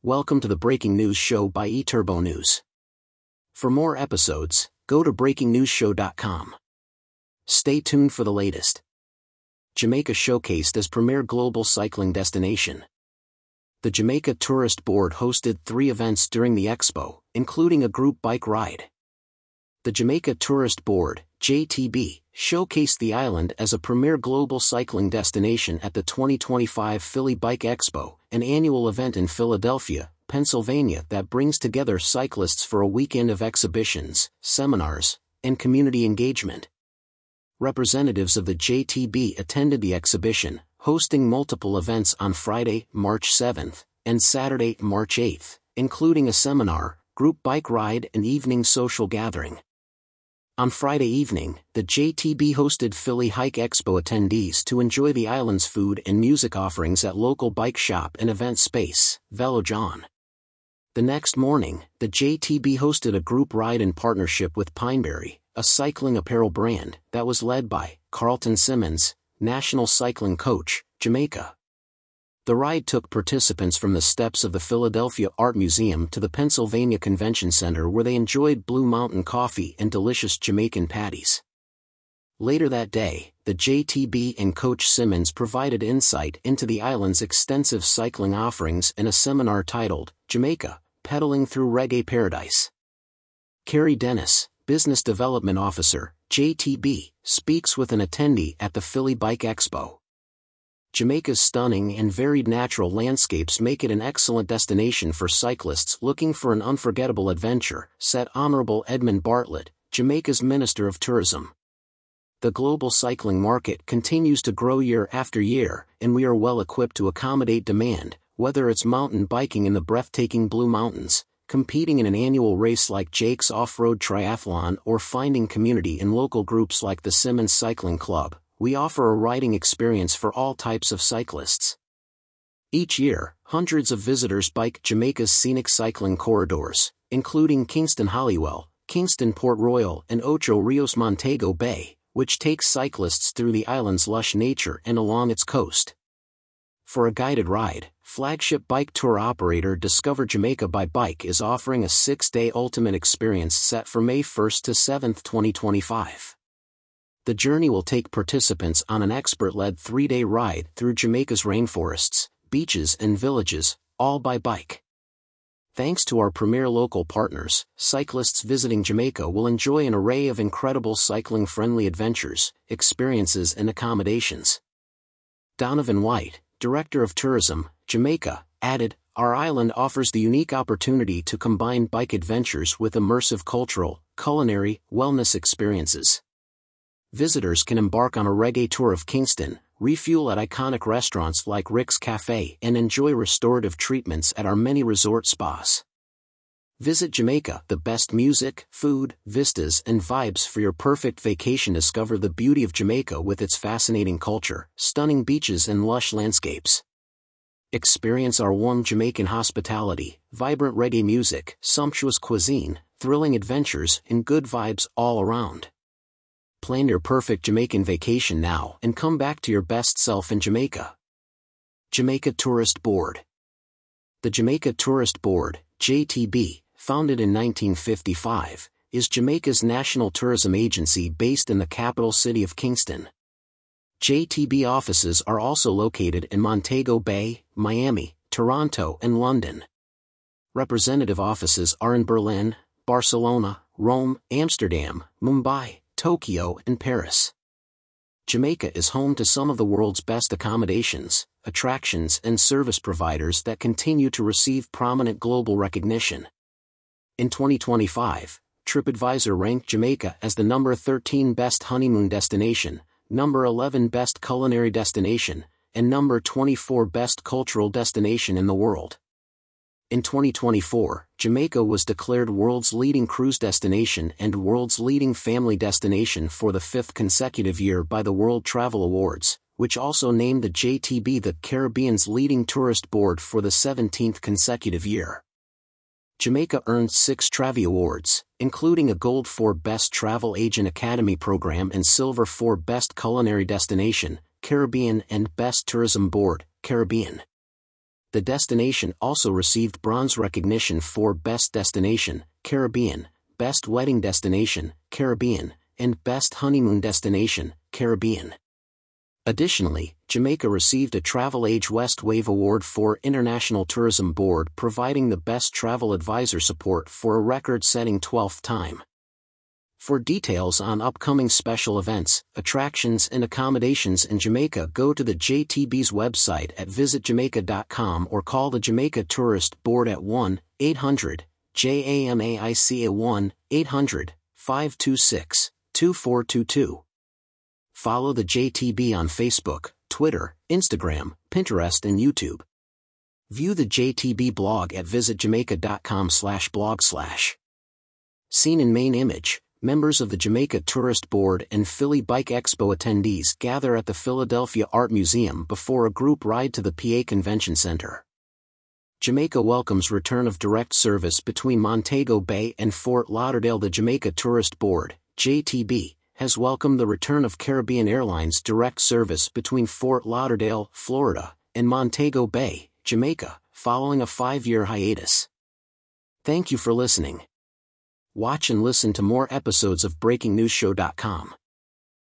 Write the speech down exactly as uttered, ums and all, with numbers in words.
Welcome to the Breaking News Show by eTurbo News. For more episodes, go to breaking news show dot com. Stay tuned for the latest. Jamaica showcased as premier global cycling destination. The Jamaica Tourist Board hosted three events during the expo, including a group bike ride. The Jamaica Tourist Board, J T B, showcased the island as a premier global cycling destination at the twenty twenty-five Philly Bike Expo, an annual event in Philadelphia, Pennsylvania that brings together cyclists for a weekend of exhibitions, seminars, and community engagement. Representatives of the J T B attended the exhibition, hosting multiple events on Friday, March seventh, and Saturday, March eighth, including a seminar, group bike ride and evening social gathering. On Friday evening, the J T B hosted Philly Hike Expo attendees to enjoy the island's food and music offerings at local bike shop and event space, Velo John. The next morning, the J T B hosted a group ride in partnership with Pineberry, a cycling apparel brand that was led by Carlton Simmons, national cycling coach, Jamaica. The ride took participants from the steps of the Philadelphia Art Museum to the Pennsylvania Convention Center, where they enjoyed Blue Mountain coffee and delicious Jamaican patties. Later that day, the J T B and Coach Simmons provided insight into the island's extensive cycling offerings in a seminar titled, Jamaica, Pedaling Through Reggae Paradise. Carrie Dennis, Business Development Officer, J T B, speaks with an attendee at the Philly Bike Expo. Jamaica's stunning and varied natural landscapes make it an excellent destination for cyclists looking for an unforgettable adventure, said Honorable Edmund Bartlett, Jamaica's Minister of Tourism. The global cycling market continues to grow year after year, and we are well equipped to accommodate demand, whether it's mountain biking in the breathtaking Blue Mountains, competing in an annual race like Jake's Off-Road Triathlon, or finding community in local groups like the Simmons Cycling Club. We offer a riding experience for all types of cyclists. Each year, hundreds of visitors bike Jamaica's scenic cycling corridors, including Kingston Holywell, Kingston Port Royal and Ocho Rios Montego Bay, which takes cyclists through the island's lush nature and along its coast. For a guided ride, flagship bike tour operator Discover Jamaica by Bike is offering a six-day ultimate experience set for May first to seventh, twenty twenty-five. The journey will take participants on an expert-led three-day ride through Jamaica's rainforests, beaches and villages, all by bike. Thanks to our premier local partners, cyclists visiting Jamaica will enjoy an array of incredible cycling-friendly adventures, experiences and accommodations. Donovan White, Director of Tourism, Jamaica, added, "Our island offers the unique opportunity to combine bike adventures with immersive cultural, culinary, wellness experiences. Visitors can embark on a reggae tour of Kingston, refuel at iconic restaurants like Rick's Cafe and enjoy restorative treatments at our many resort spas. Visit Jamaica, the best music, food, vistas and vibes for your perfect vacation. Discover the beauty of Jamaica with its fascinating culture, stunning beaches and lush landscapes. Experience our warm Jamaican hospitality, vibrant reggae music, sumptuous cuisine, thrilling adventures and good vibes all around. Plan your perfect Jamaican vacation now and come back to your best self in Jamaica." Jamaica Tourist Board. The Jamaica Tourist Board, J T B, founded in nineteen fifty-five, is Jamaica's national tourism agency based in the capital city of Kingston. J T B offices are also located in Montego Bay, Miami, Toronto and London. Representative offices are in Berlin, Barcelona, Rome, Amsterdam, Mumbai, Tokyo and Paris. Jamaica is home to some of the world's best accommodations, attractions and service providers that continue to receive prominent global recognition. In twenty twenty-five, TripAdvisor ranked Jamaica as the number thirteen best honeymoon destination, number eleven best culinary destination, and number twenty-four best cultural destination in the world. In twenty twenty-four, Jamaica was declared world's leading cruise destination and world's leading family destination for the fifth consecutive year by the World Travel Awards, which also named the J T B the Caribbean's leading tourist board for the seventeenth consecutive year. Jamaica earned six Travel Awards, including a gold for Best Travel Agent Academy Program and silver for Best Culinary Destination, Caribbean and Best Tourism Board, Caribbean. The destination also received bronze recognition for Best Destination, Caribbean, Best Wedding Destination, Caribbean, and Best Honeymoon Destination, Caribbean. Additionally, Jamaica received a Travel Age West Wave Award for International Tourism Board, providing the best travel advisor support for a record-setting twelfth time. For details on upcoming special events, attractions and accommodations in Jamaica, go to the J T B's website at visit jamaica dot com or call the Jamaica Tourist Board at one eight hundred J A M A I C A one eight hundred five two six two four two two. Follow the J T B on Facebook, Twitter, Instagram, Pinterest and YouTube. View the J T B blog at visit jamaica dot com slash blog slash. Seen in main image, members of the Jamaica Tourist Board and Philly Bike Expo attendees gather at the Philadelphia Art Museum before a group ride to the P A Convention Center. Jamaica welcomes return of direct service between Montego Bay and Fort Lauderdale. The Jamaica Tourist Board, J T B, has welcomed the return of Caribbean Airlines direct service between Fort Lauderdale, Florida, and Montego Bay, Jamaica, following a five-year hiatus. Thank you for listening. Watch and listen to more episodes of breaking news show dot com.